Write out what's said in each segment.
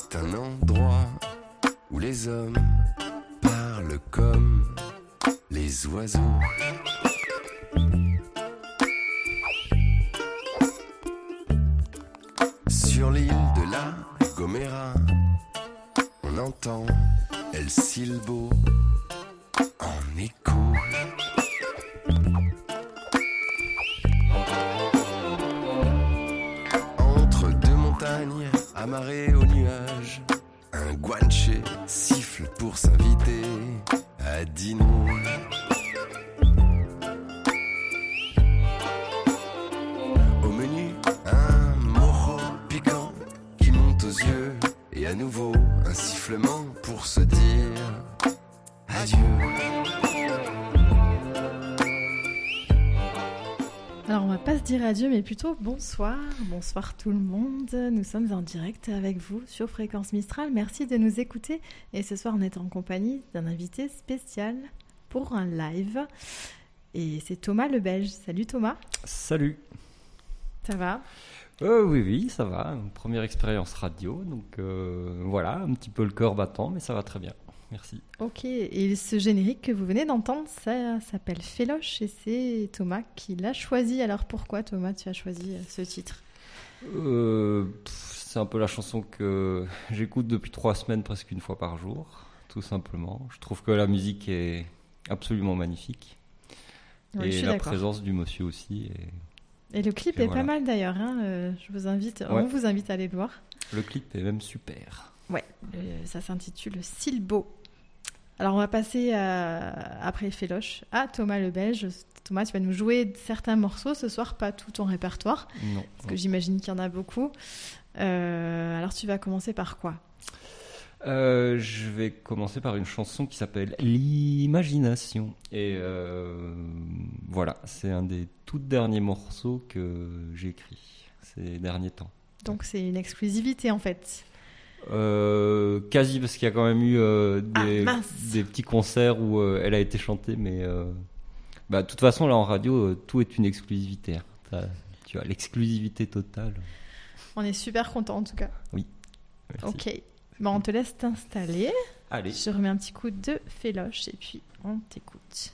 C'est un endroit où les hommes parlent comme les oiseaux. Sur l'île de la Gomera, on entend El Silbo en écho. Entre deux montagnes amarrées aux nuages, un guanche siffle pour s'inviter à dîner. Au menu, un mojo piquant qui monte aux yeux, et à nouveau un sifflement pour se dire adieu. Alors on va pas se dire adieu mais plutôt bonsoir tout le monde. Nous sommes en direct avec vous sur Fréquence Mistral. Merci de nous écouter et ce soir on est en compagnie d'un invité spécial pour un live. Et c'est Thomas le Belge. Salut Thomas. Salut. Ça va ? Oui, ça va. Première expérience radio, donc voilà, un petit peu le cœur battant, mais ça va très bien. Merci. Ok, et ce générique que vous venez d'entendre, ça s'appelle Féloche et c'est Thomas qui l'a choisi. Alors pourquoi Thomas, tu as choisi ce titre ? C'est un peu la chanson que j'écoute depuis 3 semaines, presque une fois par jour, tout simplement. Je trouve que la musique est absolument magnifique. Oui, et la d'accord. présence du monsieur aussi. Et le clip est pas mal d'ailleurs, hein. On vous invite à aller le voir. Le clip est même super. Ouais, ça s'intitule Silbo. Alors on va passer après Féloche à Thomas le Belge. Thomas, tu vas nous jouer certains morceaux ce soir, pas tout ton répertoire. Non. Parce que j'imagine qu'il y en a beaucoup. Alors tu vas commencer par quoi ? Je vais commencer par une chanson qui s'appelle L'Imagination. Et voilà, c'est un des tout derniers morceaux que j'ai écrit ces derniers temps. Donc c'est une exclusivité en fait. Quasi, parce qu'il y a quand même eu des petits concerts où elle a été chantée, mais de toute façon là en radio tout est une exclusivité, hein. Tu as l'exclusivité totale. On est super contents en tout cas. Oui, merci. Ok, bon, on te laisse t'installer. Allez. Je remets un petit coup de Féloche et puis on t'écoute.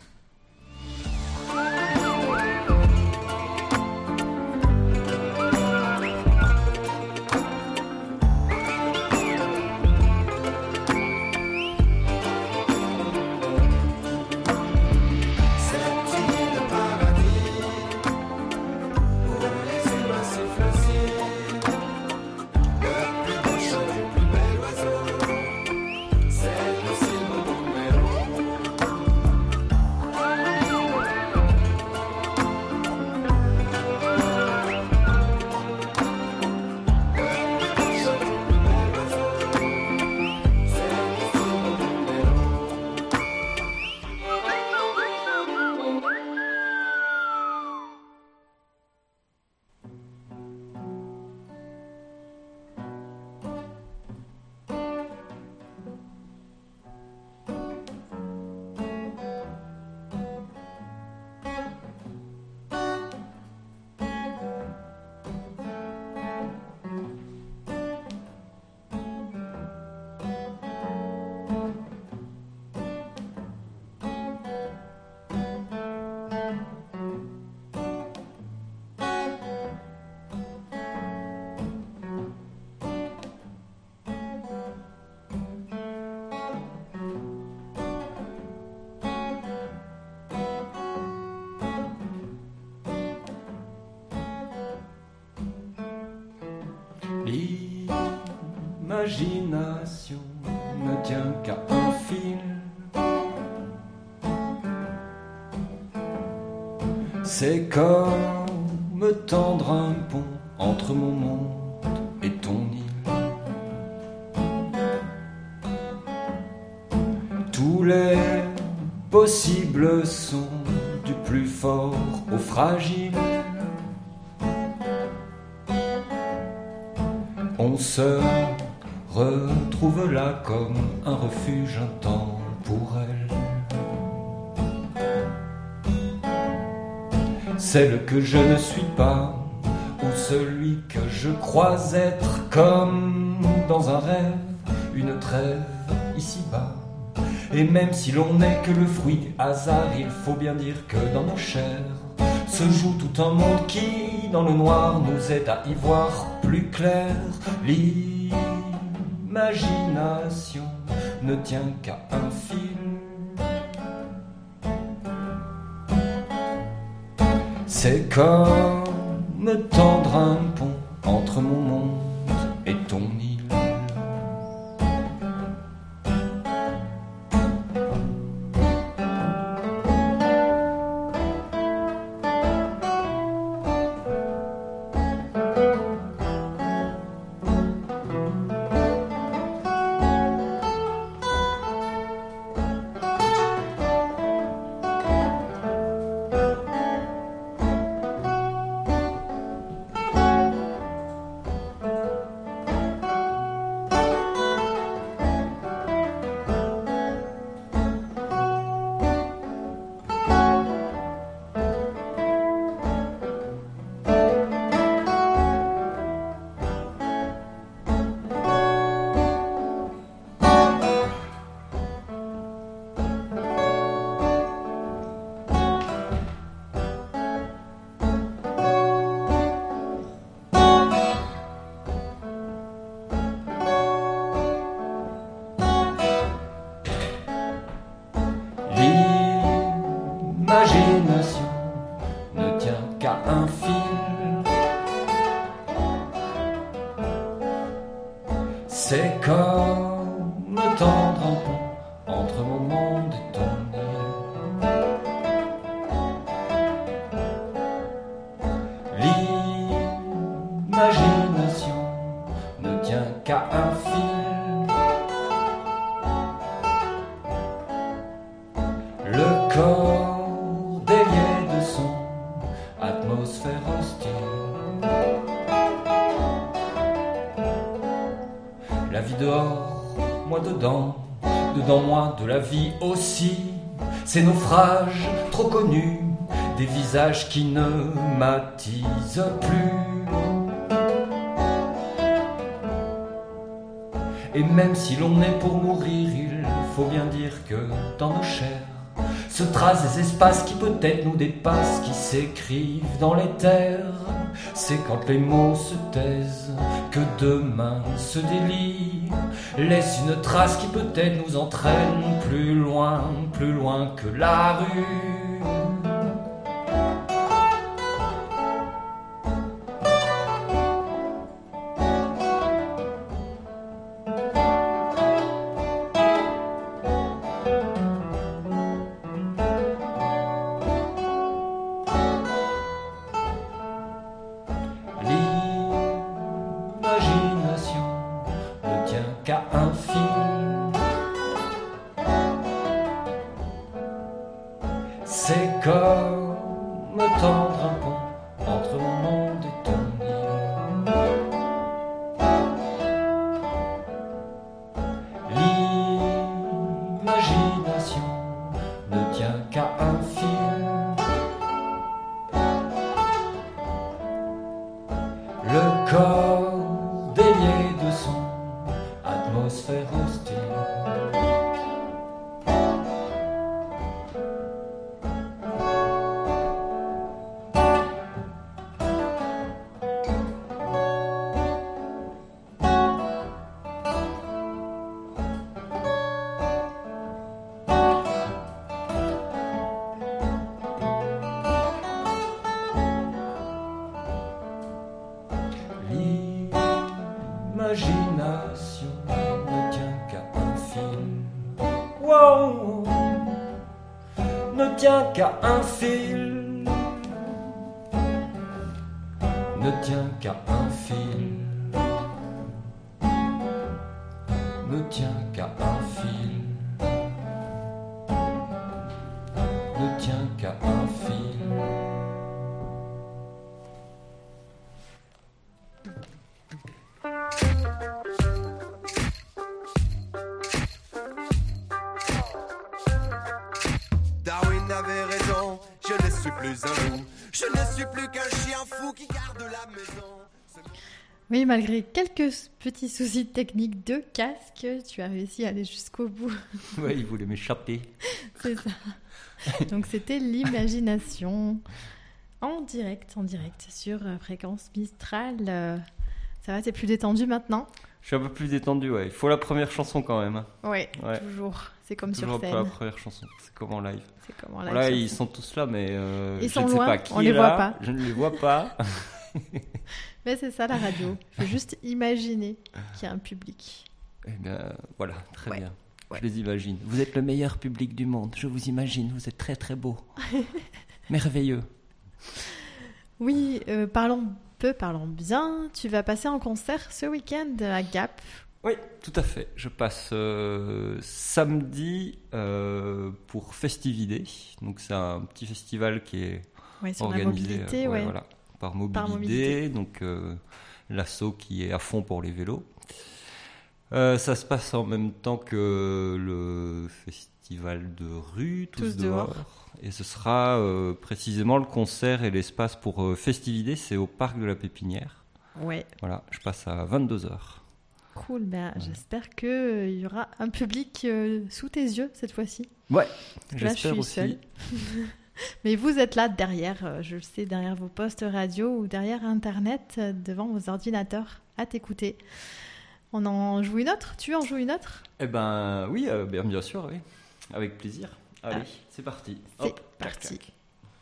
L'imagination ne tient qu'à un fil. C'est comme tendre un pont entre mon monde et ton île. Tous les possibles sont du plus fort au fragile. On se retrouve là comme un refuge intemporel. Celle que je ne suis pas, ou celui que je crois être comme dans un rêve, une trêve ici-bas. Et même si l'on n'est que le fruit du hasard, il faut bien dire que dans nos chairs se joue tout un monde qui, dans le noir, nous aide à y voir plus clair. L'imagination ne tient qu'à un fil. C'est comme tendre un pont entre mon monde et ton île. L'imagination ne tient qu'à un fil. C'est comme tendre un pont entre mon monde et ton île. L'imagination ne tient qu'à un fil. Le corps délié de son atmosphère hostile. La vie dehors, moi dedans, dedans moi de la vie aussi. Ces naufrages trop connus, des visages qui ne m'attisent plus. Et même si l'on est pour mourir, il faut bien dire que dans nos chairs se tracent des espaces qui peut-être nous dépassent, qui s'écrivent dans les terres. C'est quand les mots se taisent que demain se délie, laisse une trace qui peut-être nous entraîne plus loin que la rue. L'imagination ne tient qu'à un fil. C'est comme tendre un pont entre mon monde et ton île. L'imagination ne tient qu'à un fil. Le corps délié de son atmosphère hostile. L'imagination ne tient qu'à un fil. Wow, ne tient qu'à un fil. Ne tient qu'à un fil. Ne tient qu'à un fil. Ne tient qu'à un fil. Darwin avait raison, je ne suis plus un loup. Je ne suis plus qu'un chien fou qui garde la maison. Oui, malgré quelques petits soucis techniques de casque, tu as réussi à aller jusqu'au bout. Ouais, il voulait m'échapper. C'est ça. Donc c'était l'imagination en direct sur Fréquence Mistral. Ça va, t'es plus détendu maintenant ? Je suis un peu plus détendu, ouais. Il faut la première chanson quand même. Ouais. Toujours. C'est comme toujours sur scène. Toujours pas la première chanson. C'est comme en live. Là, ils sont tous là, mais ils je sont ne sais loin, pas qui on est les là. voit pas. Je ne les vois pas. Mais c'est ça la radio. Il faut juste imaginer qu'il y a un public. Eh bien, voilà, très bien. Ouais. Je les imagine. Vous êtes le meilleur public du monde. Je vous imagine. Vous êtes très très beau. Merveilleux. Oui, parlons bien. Tu vas passer en concert ce week-end à Gap. Oui, tout à fait. Je passe samedi pour Festividé. Donc c'est un petit festival qui est sur organisé la mobilité, voilà, par Mobilité. Donc l'asso qui est à fond pour les vélos. Ça se passe en même temps que le festival de rue, Tous dehors. Et ce sera précisément le concert et l'espace pour Festividé, c'est au parc de la Pépinière. Ouais. Voilà, je passe à 22h. Cool, j'espère qu'il y aura un public sous tes yeux cette fois-ci. Ouais, j'espère là, je suis aussi. Seule. Mais vous êtes là derrière, je le sais, derrière vos postes radio ou derrière Internet, devant vos ordinateurs, à t'écouter. On en joue une autre ? Tu en joues une autre ? Eh ben oui, bien sûr, oui. Avec plaisir. Allez, c'est parti. C'est parti. Clac.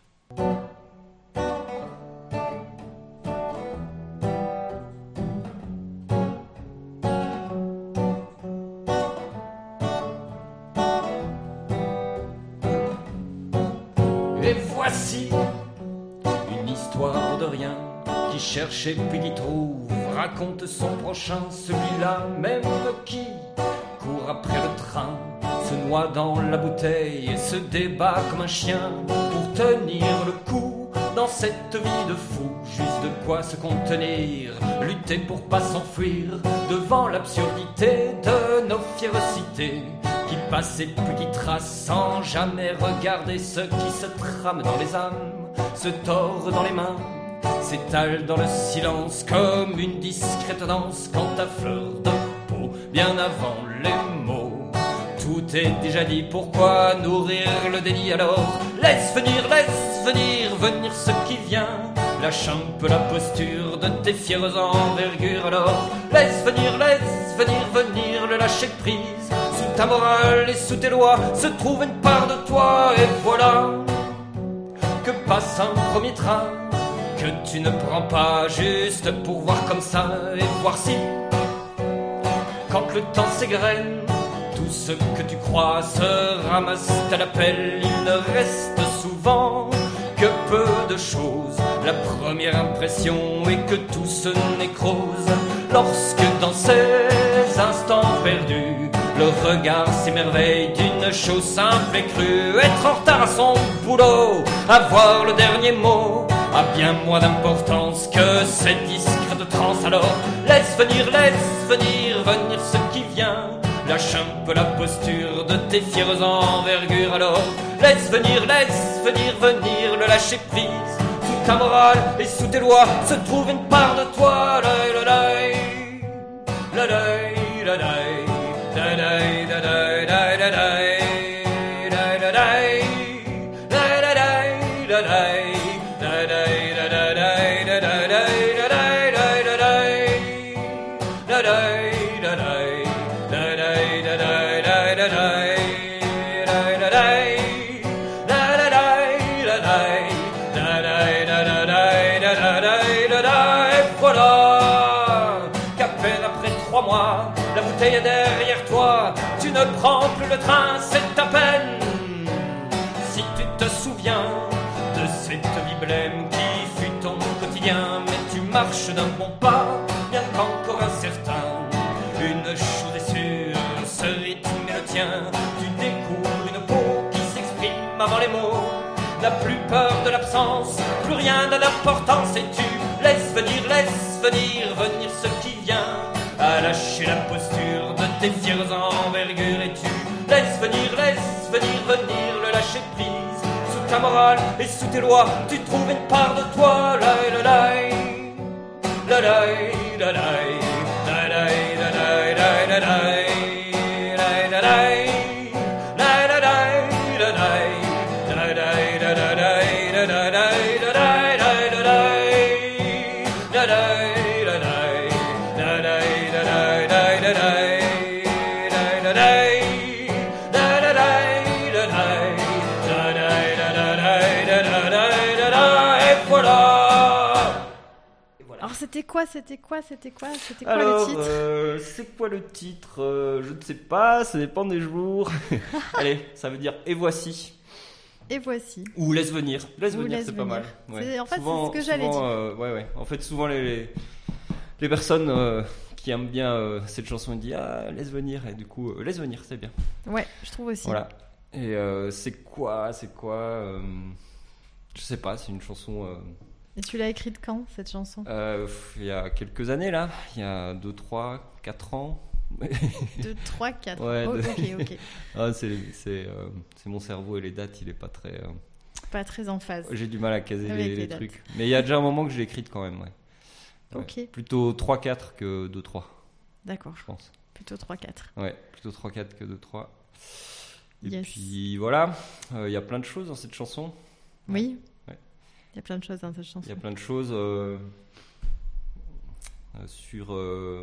Et voici une histoire de rien qui cherche et puis qui trouve, raconte son prochain, celui-là même qui court après le train, se noie dans la bouteille et se débat comme un chien pour tenir le coup dans cette vie de fou. Juste de quoi se contenir, lutter pour pas s'enfuir devant l'absurdité de nos fierocités qui passent et puis qui tracent sans jamais regarder ce qui se trame dans les âmes, se tord dans les mains, s'étale dans le silence comme une discrète danse quand à fleur de peau, bien avant les mots. Tout est déjà dit, pourquoi nourrir le délit alors? Laisse venir ce qui vient. Lâche un peu la posture de tes fières envergures alors. Laisse venir le lâcher prise. Sous ta morale et sous tes lois se trouve une part de toi. Et voilà que passe un premier train que tu ne prends pas juste pour voir comme ça et voir si, quand le temps s'égrène, tout ce que tu crois se ramasse à l'appel. Il ne reste souvent que peu de choses. La première impression est que tout se nécrose lorsque dans ces instants perdus, le regard s'émerveille d'une chose simple et crue. Être en retard à son boulot, avoir le dernier mot, a bien moins d'importance que cette discrète transe. Alors laisse venir ce qui vient. Lâche un peu la posture de tes fières envergures alors. Laisse venir le lâcher prise. Sous ta morale et sous tes lois se trouve une part de toi. Voilà qu'à peine après 3 mois, la bouteille est derrière toi. Tu ne prends plus le train, c'est ta peine. Si tu te souviens de cette vie blême qui fut ton quotidien, mais tu marches d'un bon pas, bien qu'encore incertain. Une chose est sûre, ce rythme est le tien. Tu découvres une peau qui s'exprime avant les mots. N'a plus peur de l'absence, plus rien n'a d'importance. Et tu laisses venir ce qui vient. À lâcher la posture de tes fières envergures. Et tu laisses venir le lâcher prise. Sous ta morale morale, et sous tes lois, tu trouves une part de toi. La la la la la la la la la la la la. C'était quoi Alors, le titre c'est quoi le titre Je ne sais pas, ça dépend des jours. Allez, ça veut dire et voici. Et voici. Ou laisse venir. Laisse venir, c'est pas mal. Ouais. En fait, souvent, c'est ce que j'allais dire. Ouais. En fait, souvent les personnes qui aiment bien cette chanson disent laisse venir, et du coup laisse venir, c'est bien. Ouais, je trouve aussi. Voilà. Et c'est quoi je sais pas, c'est une chanson. Et tu l'as écrite quand, cette chanson Il y a quelques années, là. Il y a 2, 3, 4 ans. 2, 3, 4 ans. Ouais, ok. C'est mon cerveau et les dates, il est pas très... Pas très en phase. J'ai du mal à caser les trucs. Mais il y a déjà un moment que je l'ai écrite quand même, ouais. Ok. Plutôt 3-4 que 2-3. D'accord. Je pense. Plutôt 3-4. Ouais, plutôt 3-4 que 2-3. Et yes. puis voilà, il y a plein de choses dans cette chanson. Oui. Il y a plein de choses dans cette chanson. Il y a plein de choses sur...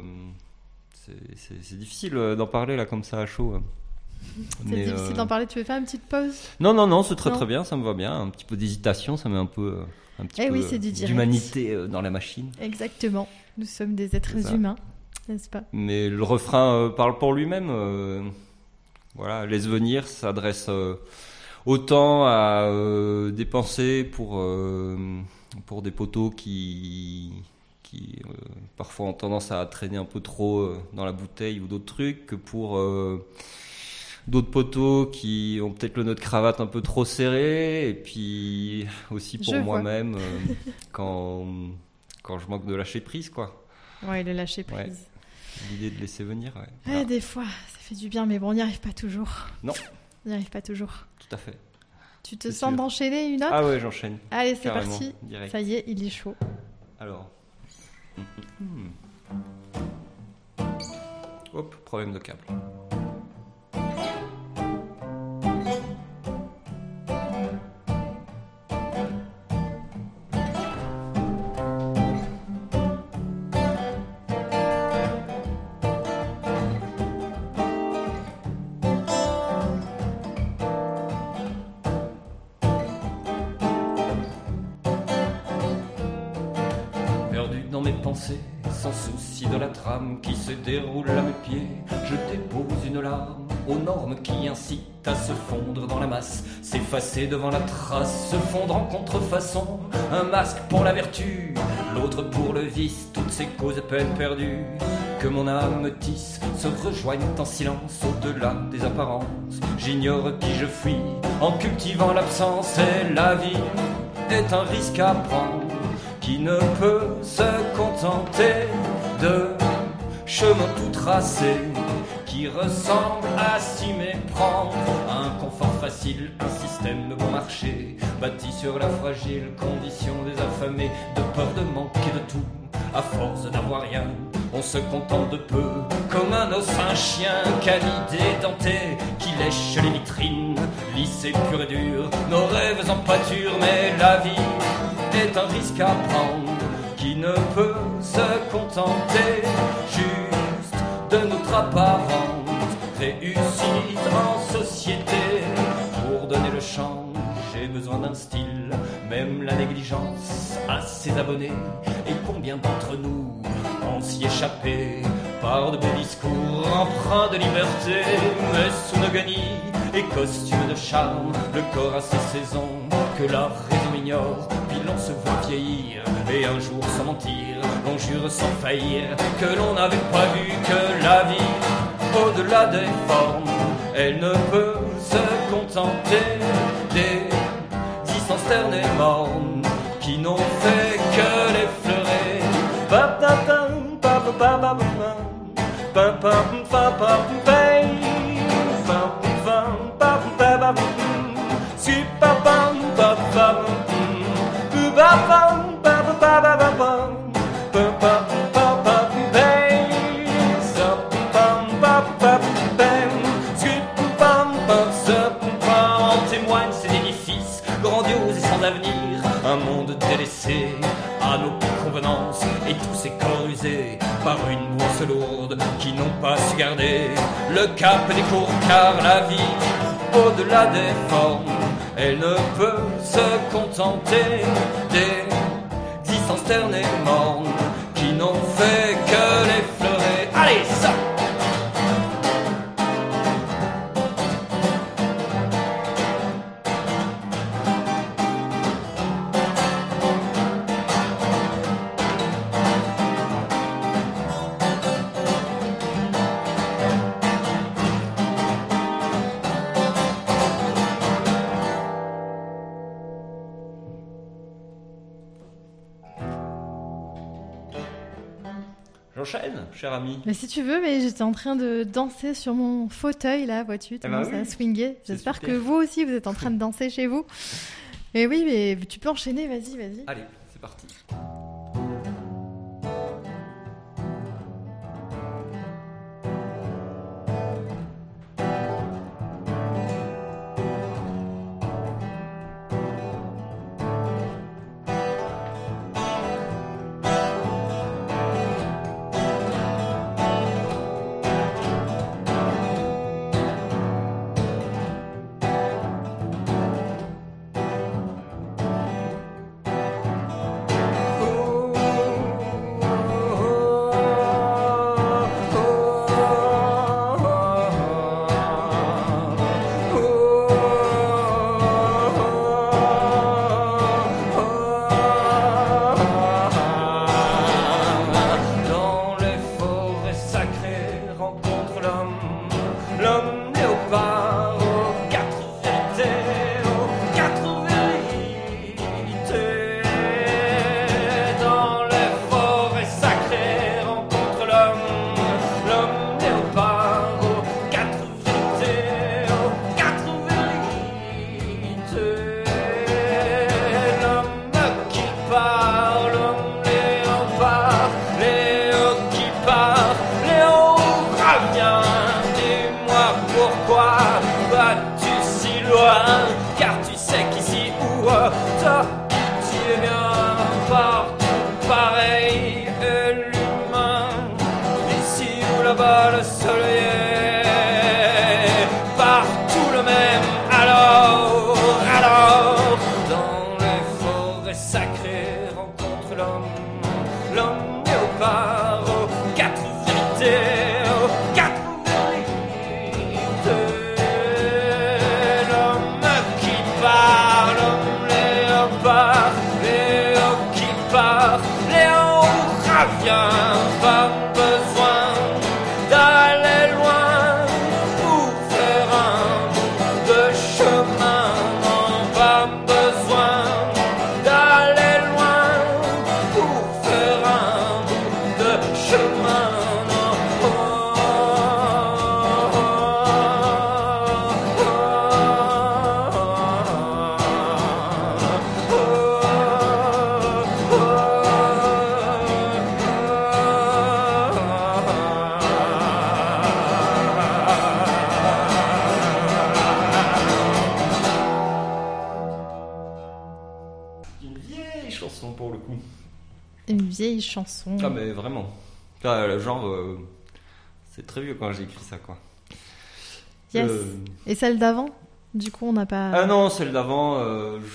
c'est difficile d'en parler là comme ça à chaud. C'est difficile d'en parler, tu veux faire une petite pause ? Non, c'est très bien, ça me va bien. Un petit peu d'hésitation, ça met un peu d'humanité dans la machine. Exactement, nous sommes des êtres humains, n'est-ce pas ? Mais le refrain parle pour lui-même. Voilà, laisse venir, ça s'adresse... autant à dépenser pour des poteaux qui parfois ont tendance à traîner un peu trop dans la bouteille ou d'autres trucs, que pour d'autres poteaux qui ont peut-être le nœud de cravate un peu trop serré, et puis aussi pour moi-même quand je manque de lâcher prise, quoi. Ouais, le lâcher prise. Ouais. L'idée de laisser venir. Ouais. Voilà. Des fois, ça fait du bien, mais bon, on n'y arrive pas toujours. Non. On n'y arrive pas toujours. Tout à fait. Tu te sens d'enchaîner une autre ? Ah ouais, j'enchaîne. Allez, c'est carrément, parti. direct. Ça y est, il est chaud. Alors. Hop, problème de câble. Sans souci de la trame qui se déroule à mes pieds, je dépose une larme aux normes qui incitent à se fondre dans la masse, s'effacer devant la trace, se fondre en contrefaçon, un masque pour la vertu, l'autre pour le vice, toutes ces causes à peine perdues que mon âme me tisse se rejoignent en silence au-delà des apparences. J'ignore qui je fuis en cultivant l'absence, et la vie est un risque à prendre qui ne peut se contenter de chemins tout tracés qui ressemblent à s'y méprendre. Un confort facile, un système de bon marché bâti sur la fragile condition des affamés, de peur de manquer de tout. À force d'avoir rien, on se contente de peu, comme un os, un chien canidé, denté, qui lèche les vitrines, lisse et pur et dur, nos rêves en pâture. Mais la vie est un risque à prendre qui ne peut se contenter juste de notre apparente réussite en société. Pour donner le change, j'ai besoin d'un style, même la négligence a ses abonnés. Et combien d'entre nous ont s'y échappé par de beaux discours empreints de liberté, mais sous nos guenilles et costumes de charme, le corps a ses saisons que la raison ignore. Puis l'on se voit vieillir, et un jour sans mentir, l'on jure sans faillir que l'on n'avait pas vu que la vie, au-delà des formes, elle ne peut se contenter des distances ternes et mornes qui n'ont fait que l'effleurer. Super En témoigne cet édifice grandiose et sans avenir, un monde délaissé à nos convenances, et tous ces corps usés par une bourse lourde qui n'ont pas su garder le cap des cours, car la vie, au-delà des formes, elle ne peut se contenter des existences ternes et mornes qui n'ont fait que l'effleurer. Allez, ça! J'enchaîne, cher ami. Mais si tu veux, mais j'étais en train de danser sur mon fauteuil, là, vois-tu, tu commences à swinguer. J'espère que vous aussi, vous êtes en train de danser chez vous. Et oui, mais tu peux enchaîner, vas-y. Allez, c'est parti. Chanson. Ah mais vraiment. Genre, c'est très vieux quand j'ai écrit ça, quoi. Yes. Et celle d'avant ? Du coup, on n'a pas... Ah non, celle d'avant,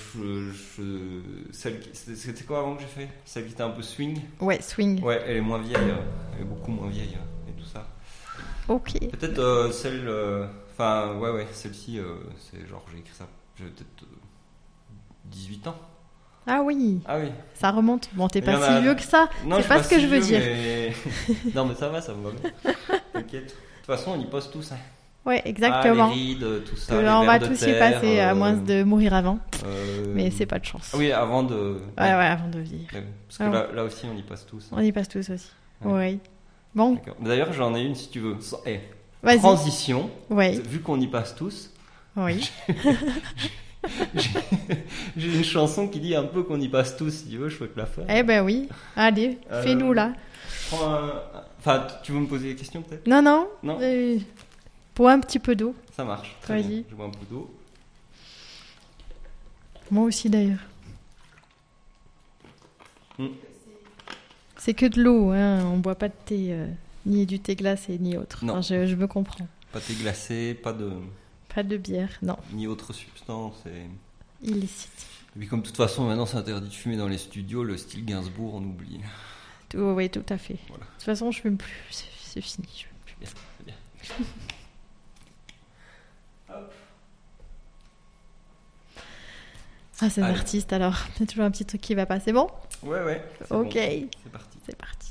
c'était quoi avant que j'ai fait ? Celle qui était un peu swing ? Ouais, swing. Ouais, elle est moins vieille, elle est beaucoup moins vieille et tout ça. Ok. Peut-être celle... Enfin, ouais, celle-ci, c'est genre, j'ai écrit ça, j'avais peut-être 18 ans. Ah oui. Ça remonte. Bon, t'es pas si vieux que ça. Non, c'est pas ce que je veux dire. Mais... non, mais ça va bien. T'inquiète. De toute façon, on y passe tous. Hein. Ouais, exactement. Les rides, tout ça. On va tous y passer, à moins de mourir avant. Mais c'est pas de chance. Oui, avant de... Ouais, avant de vivre. Parce que là aussi, on y passe tous. Hein. On y passe tous aussi. Ouais. Bon. D'accord. D'ailleurs, j'en ai une si tu veux. Vas-y. Transition. Ouais. Vu qu'on y passe tous. Oui. J'ai une chanson qui dit un peu qu'on y passe tous, si tu veux, je peux te la faire. Eh ben oui, allez, fais-nous là. Enfin, tu veux me poser des questions peut-être? Non. Non. Bois un petit peu d'eau. Ça marche. Très Vas-y. bien. Je bois un peu d'eau. Moi aussi d'ailleurs. C'est que de l'eau, hein. On boit pas de thé, ni du thé glacé, ni autre. Non. Enfin, je me comprends. Pas thé glacé, pas de bière, non. Ni autre substance. Illicite. Et puis comme de toute façon maintenant c'est interdit de fumer dans les studios, le style Gainsbourg on oublie. Oui, tout à fait. Voilà. De toute façon je fume plus, c'est fini. Je fume plus. Bien. Ah, c'est un artiste alors. Il y a toujours un petit truc qui va pas. C'est bon? Ouais. Ok. Bon. C'est parti. C'est parti.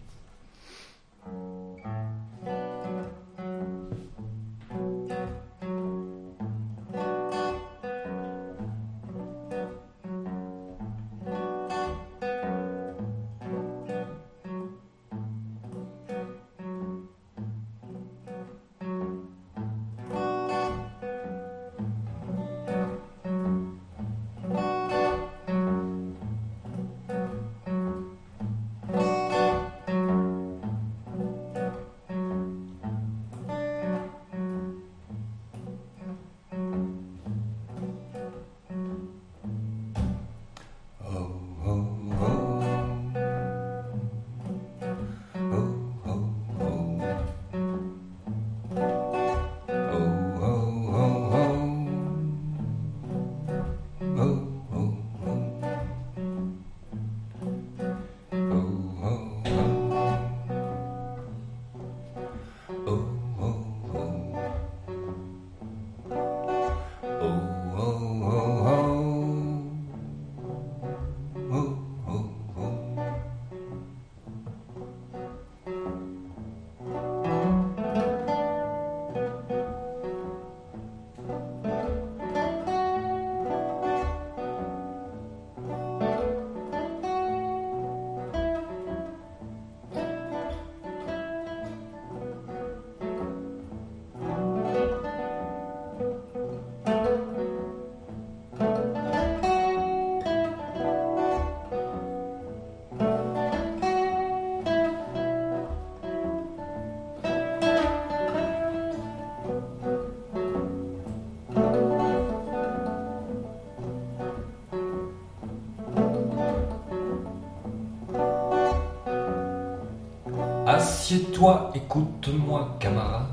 Assieds-toi, écoute-moi, camarade.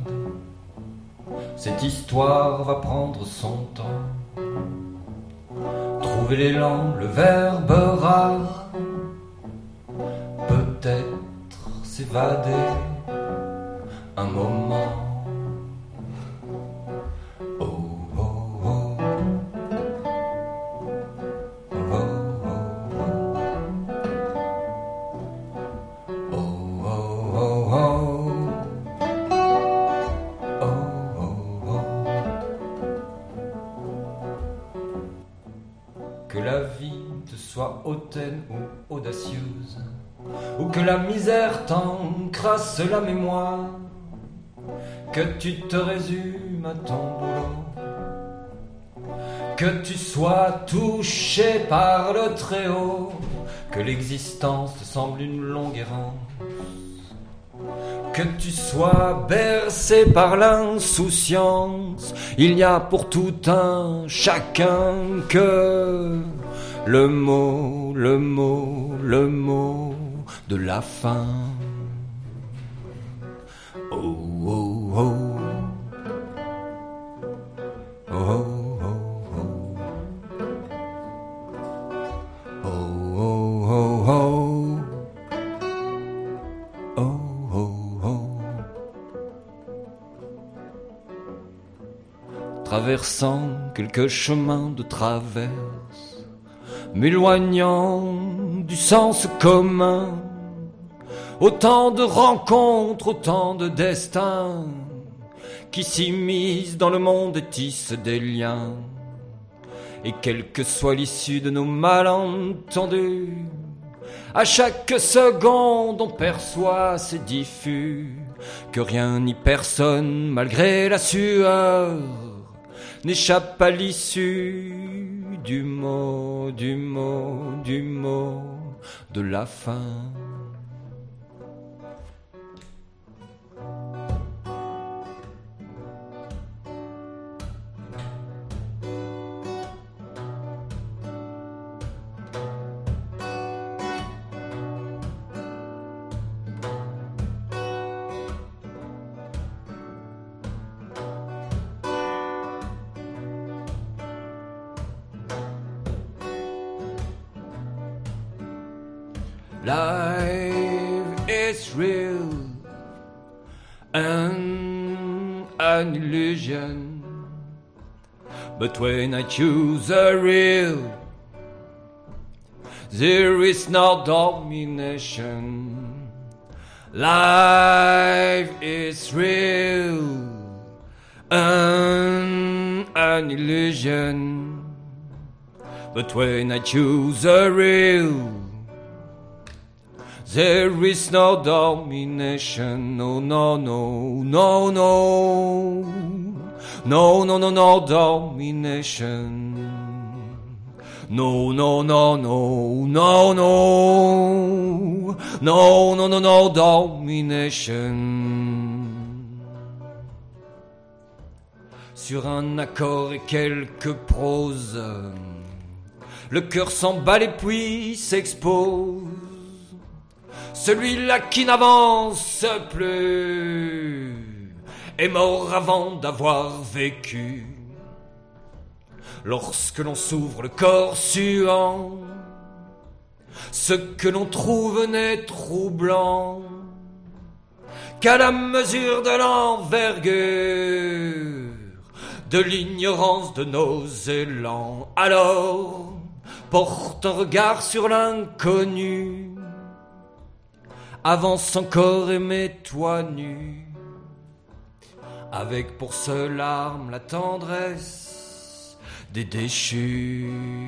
Cette histoire va prendre son temps. Trouver l'élan, le verbe rare. Peut-être s'évader un moment. Que la vie te soit hautaine ou audacieuse, ou que la misère t'encrasse la mémoire, que tu te résumes à ton boulot, que tu sois touché par le Très-Haut, que l'existence te semble une longue errance, que tu sois bercé par l'insouciance, il y a pour tout un chacun que le mot de la fin. Oh, oh, oh. Oh, oh, oh. Oh, oh, oh, oh. Oh, oh, oh. Traversant quelques chemins de traverse, m'éloignant du sens commun, autant de rencontres, autant de destins qui s'immiscent dans le monde et tissent des liens. Et quelle que soit l'issue de nos malentendus, à chaque seconde on perçoit, c'est diffus, que rien ni personne, malgré la sueur, n'échappe à l'issue du mot de la fin. Life is real and an illusion, but when I choose a real, there is no domination. Life is real and an illusion, but when I choose a real, there is no domination. No, no, no, no, no, no, no, no, no domination. No, no, no, no, no, no, no, no, no, no domination. Sur un accord et quelques proses, le cœur s'emballe et puis s'expose. Celui-là qui n'avance plus est mort avant d'avoir vécu. Lorsque l'on s'ouvre le corps suant, ce que l'on trouve n'est troublant qu'à la mesure de l'envergure de l'ignorance de nos élans. Alors, porte un regard sur l'inconnu, avance encore et mets-toi nu, avec pour seule arme la tendresse des déchus.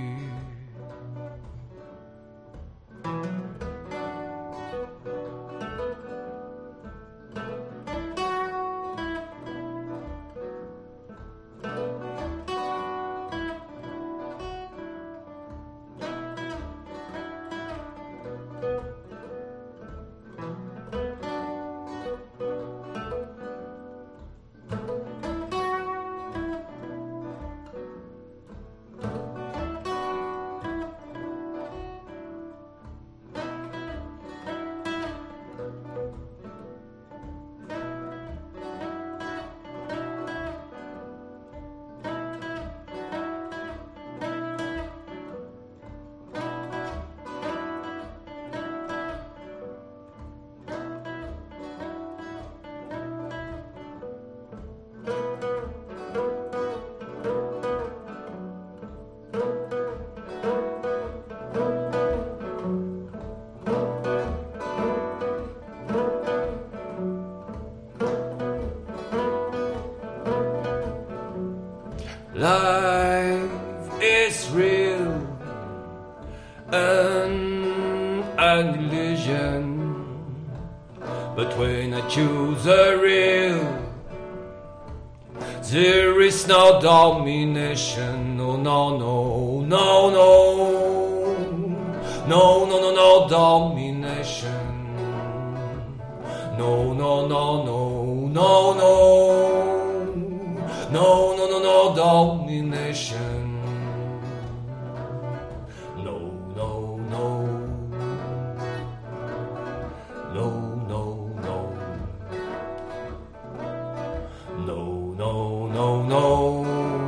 Life is real and an illusion, but when I choose a real, there is no domination. No, no, no, no, no, no, no, no, no domination. No, no, no, no, no, no. No, no, no, no domination. No, no, no. No, no, no. No, no, no, no.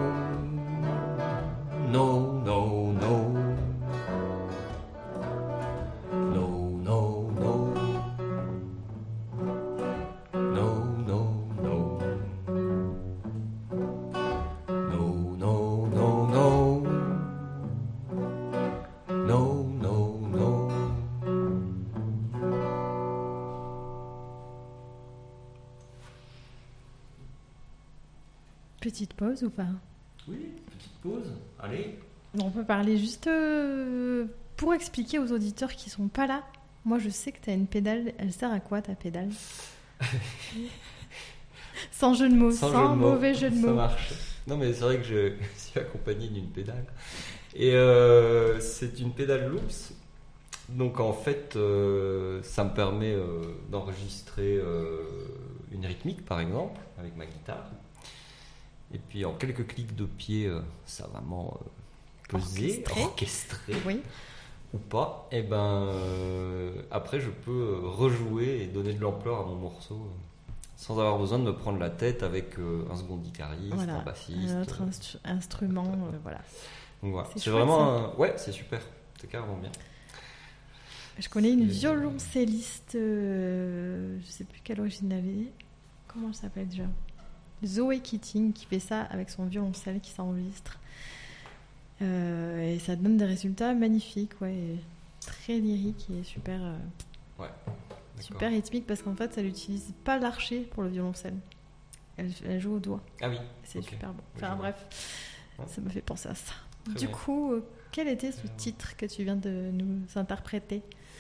No, no, no. No, no, no. Petite pause ou pas? Oui, petite pause. Allez. On peut parler juste pour expliquer aux auditeurs qui sont pas là. Moi, je sais que tu as une pédale. Elle sert à quoi ta pédale? Sans jeu de mots, sans mauvais jeu de mots. Ça marche. Non, mais c'est vrai que je suis accompagné d'une pédale. Et c'est une pédale loops. Donc en fait, ça me permet d'enregistrer une rythmique, par exemple, avec ma guitare. Et puis en quelques clics de pied, ça va vraiment peser, orchestré. Oui. Ou pas. Et ben après, je peux rejouer et donner de l'ampleur à mon morceau. Sans avoir besoin de me prendre la tête avec un second guitariste, un bassiste. Un autre instrument, voilà. Donc voilà, c'est chouette, vraiment... Ouais, c'est super, c'est carrément bien. Je connais une violoncelliste, je sais plus quelle origine elle avait. Comment elle s'appelle déjà ? Zoé Keating, qui fait ça avec son violoncelle qui s'enregistre. Et ça donne des résultats magnifiques, ouais. Très lyrique et super... Ouais. Super rythmique parce qu'en fait, ça n'utilise pas l'archet pour le violoncelle. Elle joue au doigt. Ah oui. C'est super bon. Enfin bref, ça me fait penser à ça. Très du bien. coup, quel était ce titre que tu viens de nous interpréter ?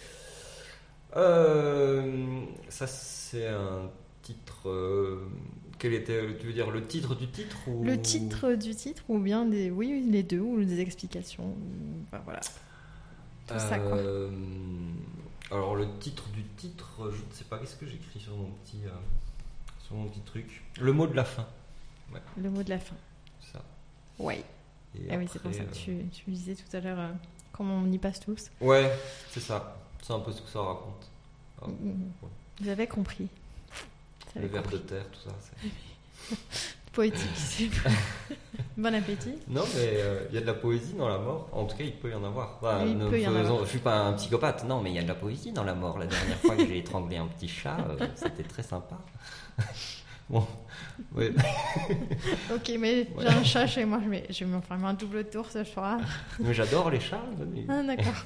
Ça, c'est un titre... Quel était, tu veux dire le titre du titre ou... Le titre du titre ou bien les deux ou des explications. Enfin, voilà. Tout ça quoi. Alors le titre du titre, je ne sais pas, qu'est-ce que j'écris sur mon petit truc. Le mot de la fin. Ouais. Le mot de la fin. Ça. Ouais. Et oui, c'est pour ça que tu disais tout à l'heure comment on y passe tous. Ouais, c'est ça. C'est un peu ce que ça raconte. Ah, ouais. Vous avez compris. Le ver de terre, tout ça. C'est... Poétique. Bon appétit. Non, mais il y a de la poésie dans la mort. En tout cas, il peut y en avoir. Enfin, je suis pas un psychopathe. Non, mais il y a de la poésie dans la mort. La dernière fois que j'ai étranglé un petit chat, c'était très sympa. Bon, ouais. Ok, mais j'ai un chat chez moi. Je vais m'en faire un double tour ce soir. Mais j'adore les chats. Ah, d'accord.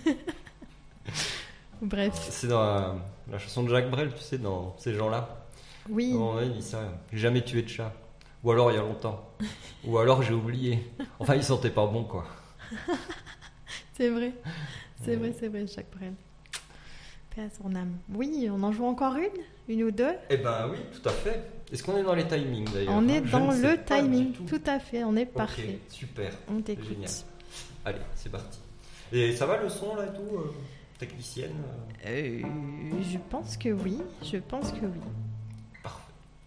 Bref. C'est dans la chanson de Jacques Brel, tu sais, dans Ces gens-là. Oui. Il dit ça. J'ai jamais tué de chat. Ou alors il y a longtemps. Ou alors j'ai oublié. Enfin, il sentait pas bon, quoi. C'est vrai. C'est vrai, Jacques Brel. Paix à son âme. Oui, on en joue encore une ou deux ? Eh ben oui, tout à fait. Est-ce qu'on est dans les timings d'ailleurs ? On est dans le timing, tout à fait, on est parfait. Ok, super. On t'écoute. Génial. Allez, c'est parti. Et ça va le son là et tout technicienne Je pense que oui. Parfait.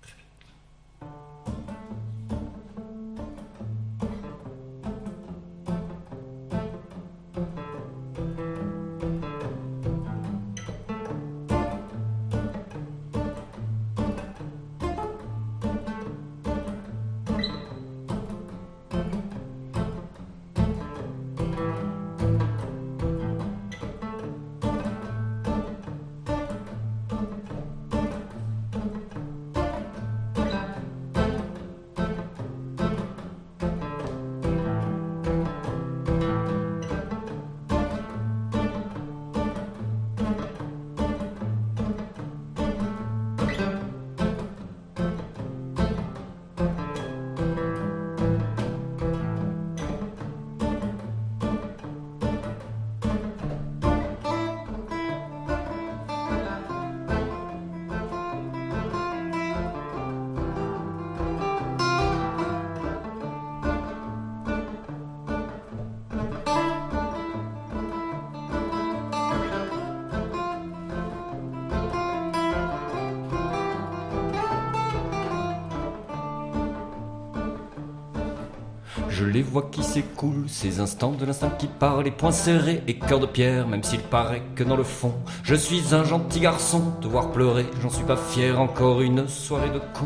Je les vois qui s'écoulent, ces instants de l'instinct qui part, les poings serrés et cœur de pierre, même s'il paraît que dans le fond, je suis un gentil garçon, te voir pleurer, j'en suis pas fier, encore une soirée de con.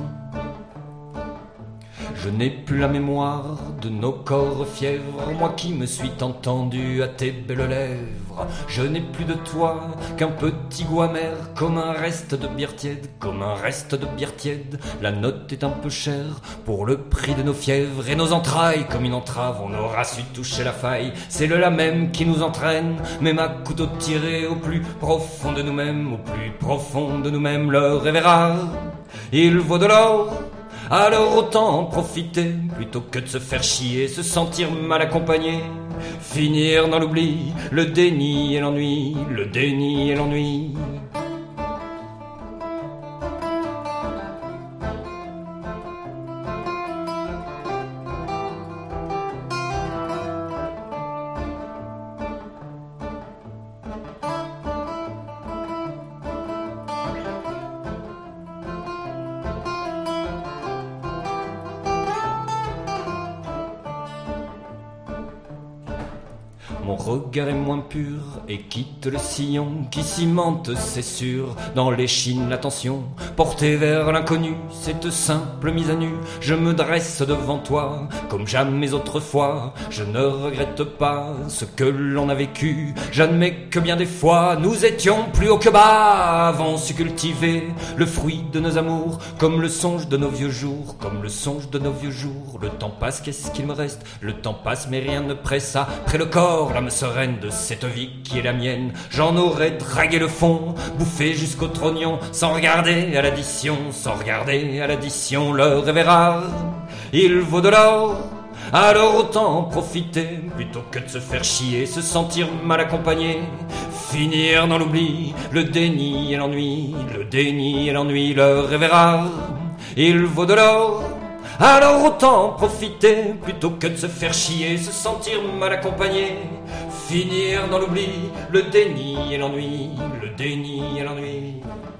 Je n'ai plus la mémoire de nos corps fièvres, moi qui me suis entendu à tes belles lèvres. Je n'ai plus de toi qu'un petit goût amer, comme un reste de bière tiède, comme un reste de bière tiède. La note est un peu chère pour le prix de nos fièvres et nos entrailles. Comme une entrave, on aura su toucher la faille. C'est le la même qui nous entraîne, même à couteau tiré au plus profond de nous-mêmes, au plus profond de nous-mêmes. Le rêve est rare, il vaut de l'or. Alors autant en profiter, plutôt que de se faire chier, se sentir mal accompagné, finir dans l'oubli, le déni et l'ennui, le déni et l'ennui. Mon regard est moins pur et quitte le sillon qui cimente, c'est sûr, dans l'échine l'attention. Portée vers l'inconnu, cette simple mise à nu, je me dresse devant toi comme jamais autrefois. Je ne regrette pas ce que l'on a vécu, j'admets que bien des fois nous étions plus haut que bas, avons su cultiver le fruit de nos amours, comme le songe de nos vieux jours, comme le songe de nos vieux jours. Le temps passe, qu'est-ce qu'il me reste? Le temps passe mais rien ne presse. Après le corps, l'âme sereine de cette vie qui est la mienne, j'en aurais dragué le fond, bouffé jusqu'au trognon, sans regarder à l'addition, sans regarder à l'addition. Le rêve est rare, il vaut de l'or, alors autant en profiter, plutôt que de se faire chier, se sentir mal accompagné, finir dans l'oubli, le déni et l'ennui, le déni et l'ennui. Le rêve est rare, il vaut de l'or, alors autant en profiter, plutôt que de se faire chier, se sentir mal accompagné, finir dans l'oubli, le déni et l'ennui, le déni et l'ennui.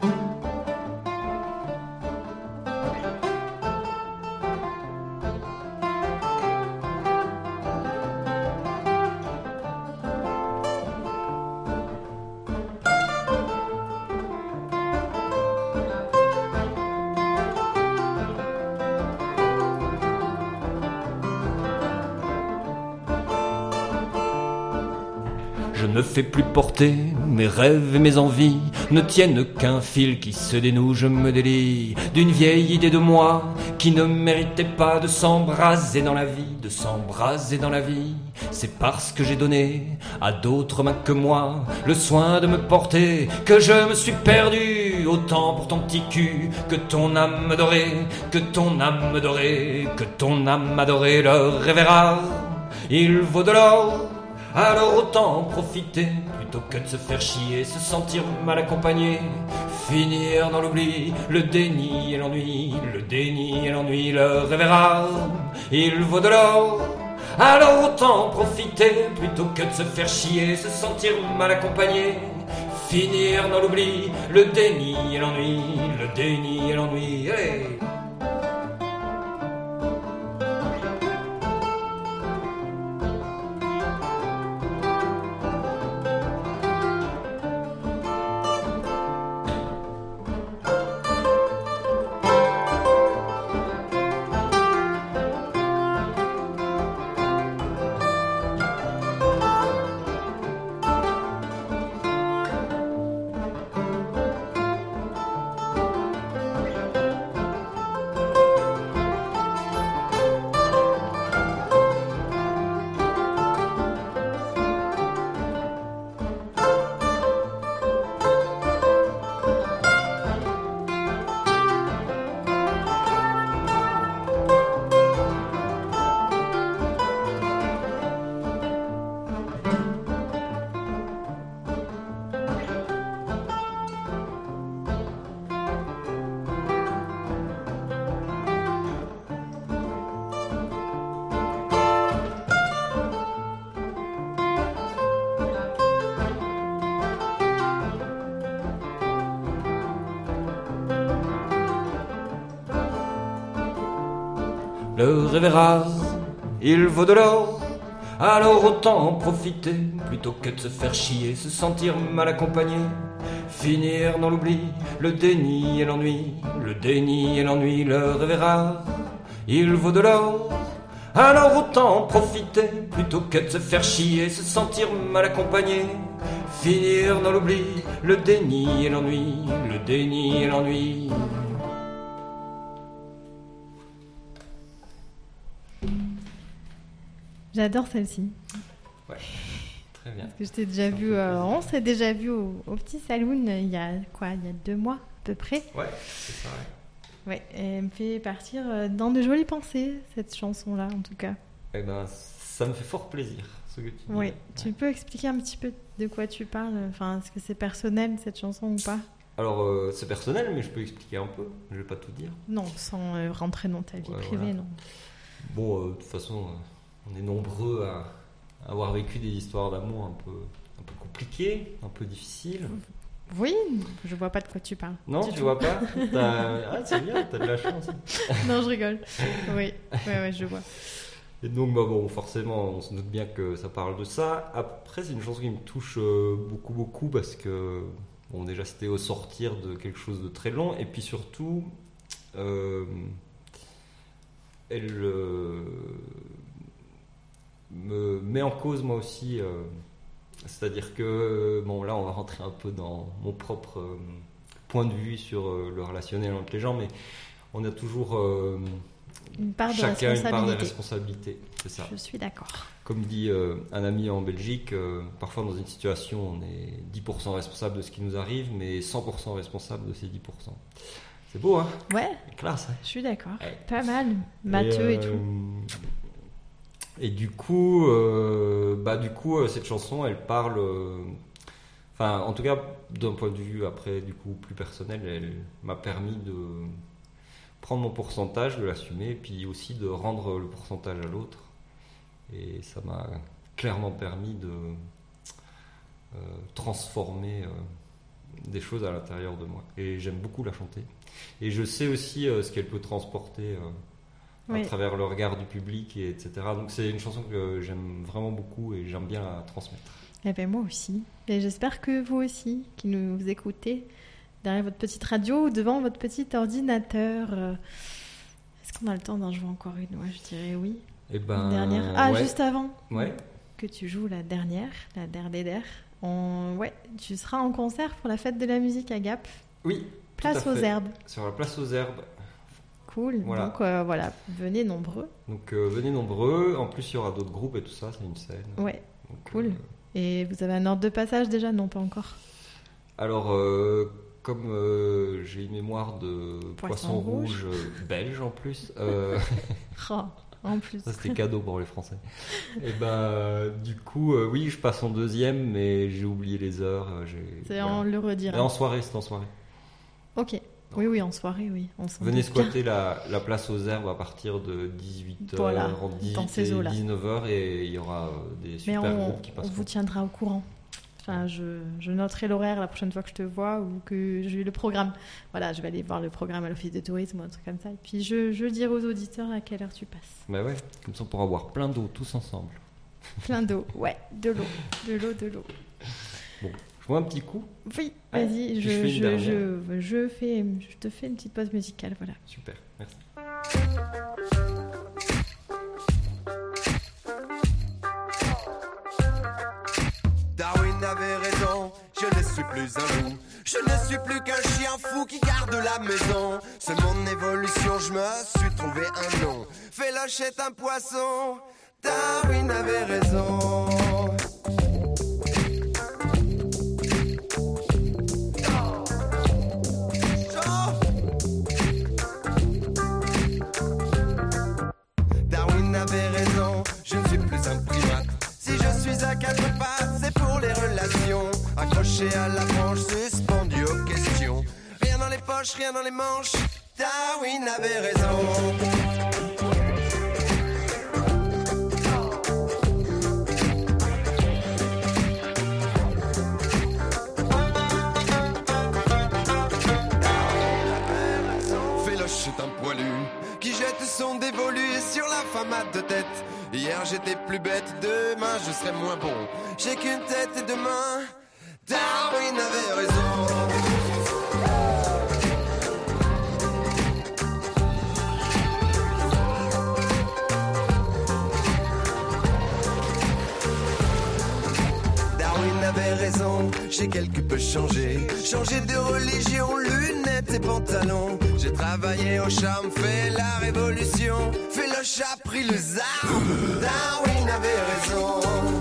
Je ne fais plus porter mes rêves et mes envies, ne tiennent qu'un fil qui se dénoue. Je me délie d'une vieille idée de moi qui ne méritait pas de s'embraser dans la vie, de s'embraser dans la vie. C'est parce que j'ai donné à d'autres mains que moi le soin de me porter que je me suis perdu. Autant pour ton petit cul que ton âme dorée, que ton âme dorée, que ton âme adorée. Le rêve est rare, il vaut de l'or, alors autant en profiter, plutôt que de se faire chier, se sentir mal accompagné, finir dans l'oubli, le déni et l'ennui, le déni et l'ennui. Le rêve est rare, il vaut de l'or, alors autant en profiter, plutôt que de se faire chier, se sentir mal accompagné, finir dans l'oubli, le déni et l'ennui, le déni et l'ennui. Hey! Le rêve est rare, il vaut de l'or, alors autant en profiter, plutôt que de se faire chier, se sentir mal accompagné, finir dans l'oubli, le déni et l'ennui, le déni et l'ennui. Le rêve est rare, il vaut de l'or, alors autant en profiter, plutôt que de se faire chier, se sentir mal accompagné, finir dans l'oubli, le déni et l'ennui, le déni et l'ennui. J'adore celle-ci. Ouais, très bien. Parce que je t'ai déjà vu, on s'est déjà vu au petit saloon il y a 2 mois à peu près. Ouais, c'est ça, ouais. Ouais, et elle me fait partir dans de jolies pensées, cette chanson-là en tout cas. Eh ben, ça me fait fort plaisir, ce que tu dis. Oui, tu peux expliquer un petit peu de quoi tu parles? Enfin, est-ce que c'est personnel cette chanson ou pas? Alors, c'est personnel, mais je peux expliquer un peu. Je vais pas tout dire. Non, sans rentrer dans ta vie privée, voilà. non. Bon, de toute façon, on est nombreux à avoir vécu des histoires d'amour un peu compliquées, un peu difficiles. Oui, je vois pas de quoi tu parles. Non, tu vois pas? Ah, c'est bien, t'as de la chance. Non, je rigole. Oui, ouais, je vois. Et donc, bon, forcément, on se doute bien que ça parle de ça. Après, c'est une chanson qui me touche beaucoup parce que, bon, déjà, c'était au sortir de quelque chose de très long. Et puis surtout, elle me met en cause, moi aussi. C'est-à-dire que, bon, là, on va rentrer un peu dans mon propre point de vue sur le relationnel entre les gens, mais on a toujours... chacun une part de responsabilité, c'est ça. Je suis d'accord. Comme dit un ami en Belgique, parfois dans une situation, on est 10% responsable de ce qui nous arrive, mais 100% responsable de ces 10%. C'est beau, hein? Ouais. Classe, hein? Je suis d'accord. Ouais. Pas mal. Matheux et tout. Et du coup, cette chanson, elle parle... Enfin, en tout cas, d'un point de vue après, du coup, plus personnel, elle m'a permis de... prendre mon pourcentage, de l'assumer, et puis aussi de rendre le pourcentage à l'autre. Et ça m'a clairement permis de transformer des choses à l'intérieur de moi. Et j'aime beaucoup la chanter. Et je sais aussi ce qu'elle peut transporter à travers le regard du public, etc. Donc c'est une chanson que j'aime vraiment beaucoup et j'aime bien la transmettre. Eh ben moi aussi. Et j'espère que vous aussi, qui nous écoutez, derrière votre petite radio ou devant votre petit ordinateur. Est-ce qu'on a le temps d'en jouer encore une? Ouais, je dirais oui. Et une dernière. Juste avant ouais. Que tu joues la dernière tu seras en concert pour la fête de la musique à Gap. Oui. Place aux Herbes. Sur la place aux Herbes. Cool. Voilà. Donc venez nombreux. Donc venez nombreux. En plus, il y aura d'autres groupes et tout ça. C'est une scène. Ouais. Donc, cool. Et vous avez un ordre de passage déjà? Non, pas encore. Alors, comme j'ai une mémoire de poisson rouge belge en plus. En plus. Ça, c'était cadeau pour les Français. Et du coup, oui, je passe en deuxième, mais j'ai oublié les heures. On le redira. Et en soirée, c'est en soirée. Ok. Oui, en soirée, oui. Venez squatter la place aux Herbes à partir de 18h, entre 18 et 19h, et il y aura des super groupes qui passeront. On vous tiendra au courant. Enfin, je noterai l'horaire la prochaine fois que je te vois ou que j'ai le programme. Voilà, je vais aller voir le programme à l'office de tourisme ou un truc comme ça. Et puis je dirai aux auditeurs à quelle heure tu passes. Bah ouais, comme ça on pourra boire plein d'eau tous ensemble. Plein d'eau, ouais, de l'eau. Bon, je vois un petit coup. Oui, vas-y, je te fais une petite pause musicale, voilà. Super, merci. Darwin avait raison, je ne suis plus un loup. Je ne suis plus qu'un chien fou qui garde la maison. C'est mon évolution, je me suis trouvé un nom. Féloche est un poisson, Darwin avait raison. Darwin avait raison, je ne suis plus un primate. Si je suis à quatre pattes, c'est pour les relations. Accroché à la branche, suspendu aux questions. Rien dans les poches, rien dans les manches, Darwin avait raison. Féloche est un poilu qui jette son dévolu sur la femme à deux têtes. Hier j'étais plus bête, demain je serai moins bon. J'ai qu'une tête et demain, Darwin avait raison. Darwin avait raison, j'ai quelque peu changé. Changé de religion, lunettes et pantalons. J'ai travaillé au charme, fait la révolution. Féloche a pris les armes, Darwin avait raison.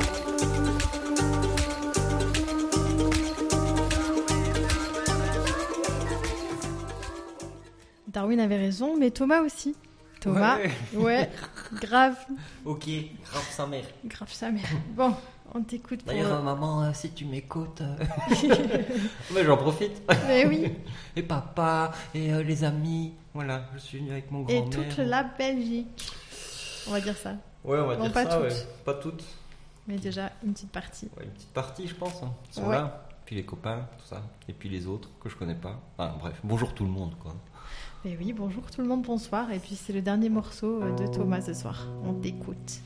Darwin avait raison, mais Thomas aussi. Thomas, ouais, grave. Ok, grave sa mère. Grave sa mère. Bon, on t'écoute pour... D'ailleurs, maman, si tu m'écoutes... Mais j'en profite. Mais oui. Et papa, et les amis. Voilà, je suis venu avec mon grand-mère. Et toute la Belgique. On va dire ça. Ouais, on va dire pas ça, toutes. ouais. Pas toutes. Mais déjà, une petite partie. Ouais, une petite partie, je pense. Ils sont là. Puis les copains, tout ça. Et puis les autres que je connais pas. Ah, bref, bonjour tout le monde, quoi. Et oui, bonjour tout le monde, bonsoir. Et puis c'est le dernier morceau de Thomas ce soir. On t'écoute.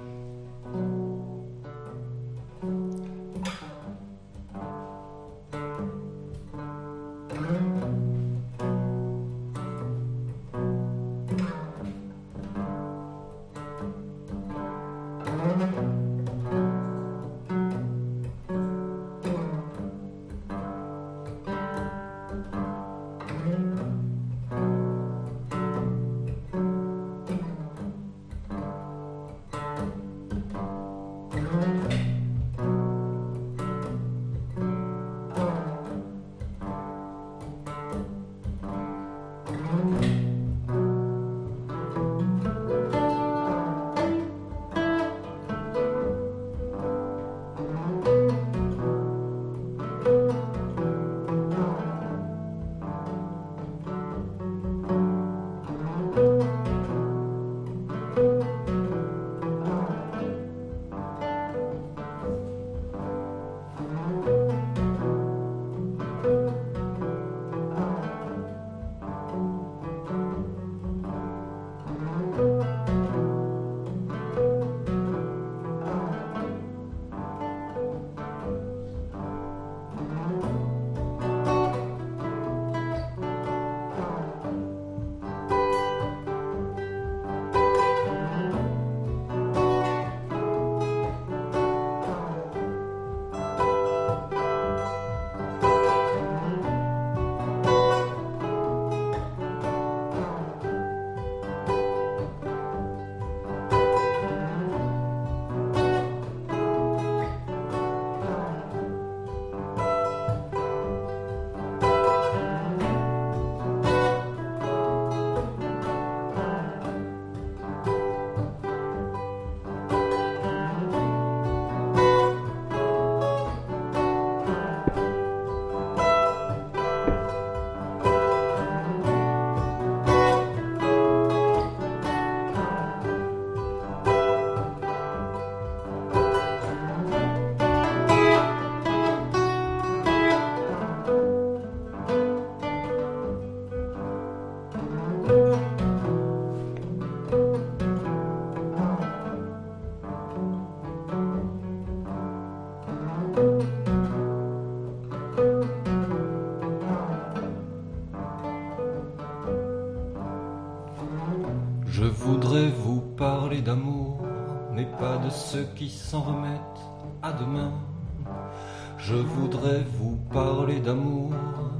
Je voudrais vous parler d'amour, mais pas de ceux qui s'en remettent à demain. Je voudrais vous parler d'amour,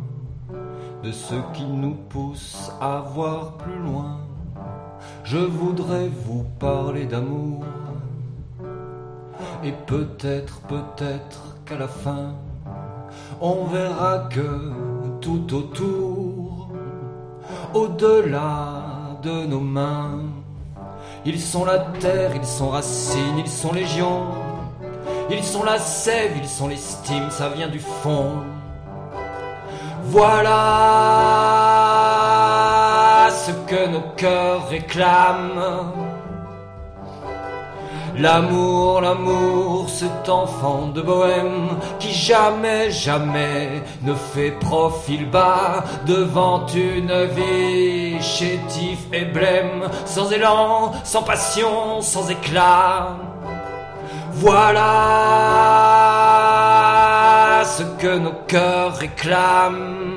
de ceux qui nous poussent à voir plus loin. Je voudrais vous parler d'amour, et peut-être qu'à la fin, on verra que tout autour, au-delà de nos mains, ils sont la terre, ils sont racines, ils sont légion, ils sont la sève, ils sont l'estime, ça vient du fond. Voilà ce que nos cœurs réclament. L'amour, l'amour, cet enfant de bohème qui jamais, jamais ne fait profil bas devant une vie chétive et blême, sans élan, sans passion, sans éclat. Voilà ce que nos cœurs réclament.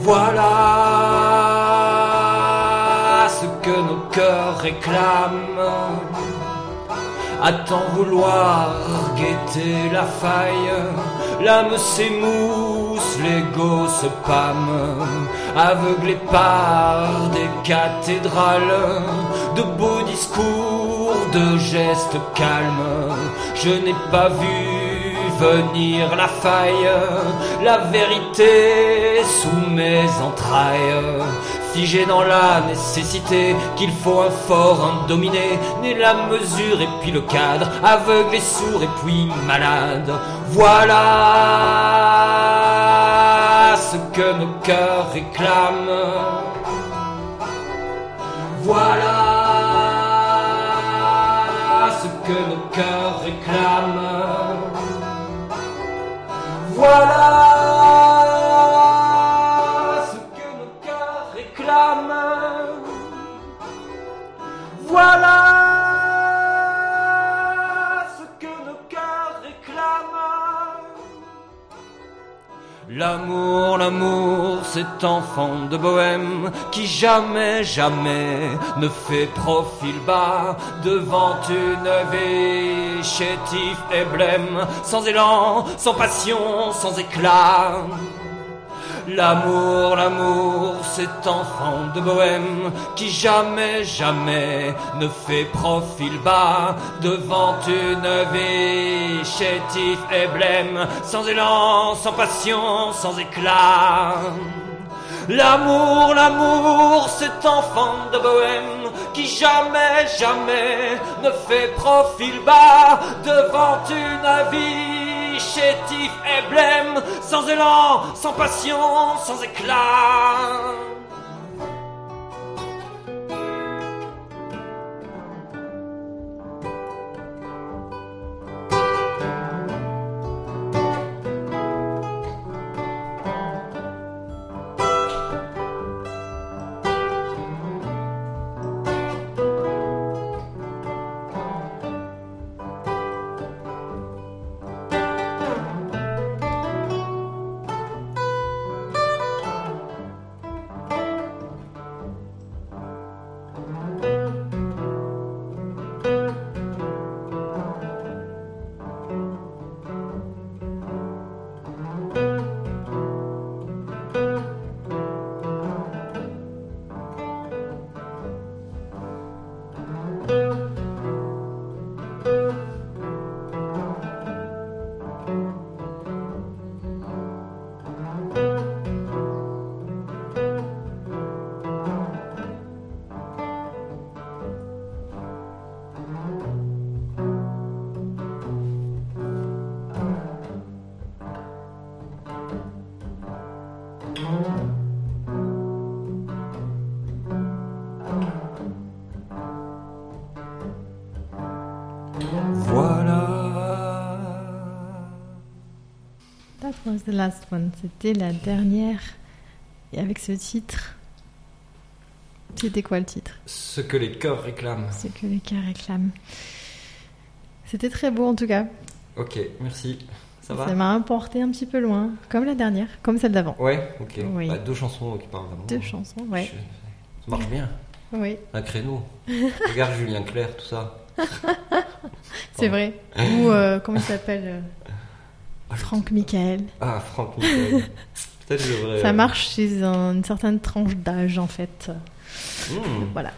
Voilà ce que nos cœurs réclament. À tant vouloir guetter la faille, l'âme s'émousse, l'ego se pâme, aveuglé par des cathédrales, de beaux discours, de gestes calmes. Je n'ai pas vu venir la faille, la vérité sous mes entrailles, figé dans la nécessité qu'il faut un fort, un dominé, né la mesure et puis le cadre, aveugle et sourd et puis malade. Voilà ce que nos cœurs réclament. Voilà ce que nos cœurs réclament. Voilà ce que nos cœurs réclament. Voilà ce que nos cœurs réclament. L'amour, l'amour, cet enfant de bohème qui jamais, jamais ne fait profil bas devant une vie chétif et blême, sans élan, sans passion, sans éclat. L'amour, l'amour, cet enfant de bohème qui jamais, jamais ne fait profil bas devant une vie chétif et blême, sans élan, sans passion, sans éclat. L'amour, l'amour, cet enfant de bohème qui jamais, jamais ne fait profil bas devant une vie chétif et blême, sans élan, sans passion, sans éclat. That was the last one. C'était la dernière. Et avec ce titre, c'était quoi le titre ? Ce que les cœurs réclament. Ce que les cœurs réclament. C'était très beau en tout cas. Ok, merci. Ça va ? Ça m'a emporté un petit peu loin, comme la dernière, comme celle d'avant. Ouais, ok. Oui. Bah, 2 chansons qui parlent d'amour. 2 chansons, ouais. Ça marche bien. Oui. Un créneau. Regarde Julien Clerc, tout ça. C'est vrai. Ou comment il s'appelle Franck Michael. Ah, Franck Michael. Peut-être je devrais. Ça marche chez une certaine tranche d'âge en fait. Voilà.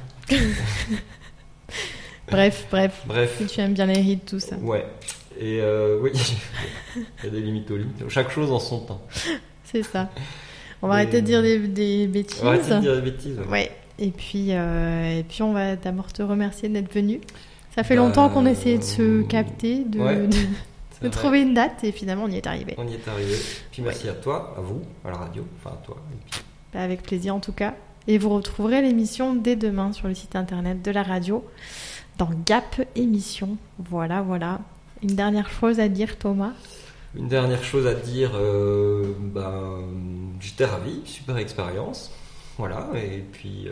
Bref. Si tu aimes bien les hits, tout ça. Ouais. Et oui, il y a des limites aux limites. Chaque chose en son temps. C'est ça. On va arrêter de dire des bêtises. On va arrêter de dire des bêtises. Ouais. Et puis on va d'abord te remercier d'être venu. Ça fait longtemps qu'on essayait de se capter, de trouver une date, et finalement on y est arrivé. On y est arrivé. Puis merci à toi, à vous, à la radio, enfin à toi. Et puis... Avec plaisir en tout cas. Et vous retrouverez l'émission dès demain sur le site internet de la radio, dans Gap Émission. Voilà. Une dernière chose à dire, Thomas ? Une dernière chose à dire, j'étais ravi, super expérience. Voilà, et puis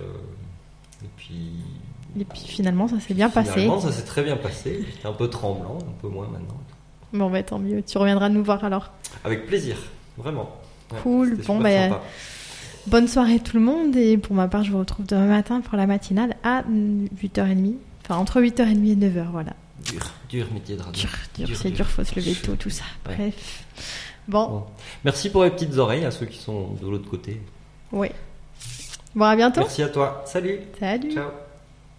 finalement ça s'est bien passé. Finalement ça s'est très bien passé. J'étais un peu tremblant, un peu moins maintenant. Bon tant mieux, tu reviendras nous voir alors. Avec plaisir, vraiment. Cool, bon Bonne soirée tout le monde. Et pour ma part, je vous retrouve demain matin pour la matinale à 8h30. Enfin, entre 8h30 et 9h, voilà. Dur métier de radio. Dur, faut se lever tôt, tout ça. Ouais. Bref. Bon. Merci pour les petites oreilles à ceux qui sont de l'autre côté. Oui. Bon, à bientôt. Merci à toi. Salut. Salut. Ciao.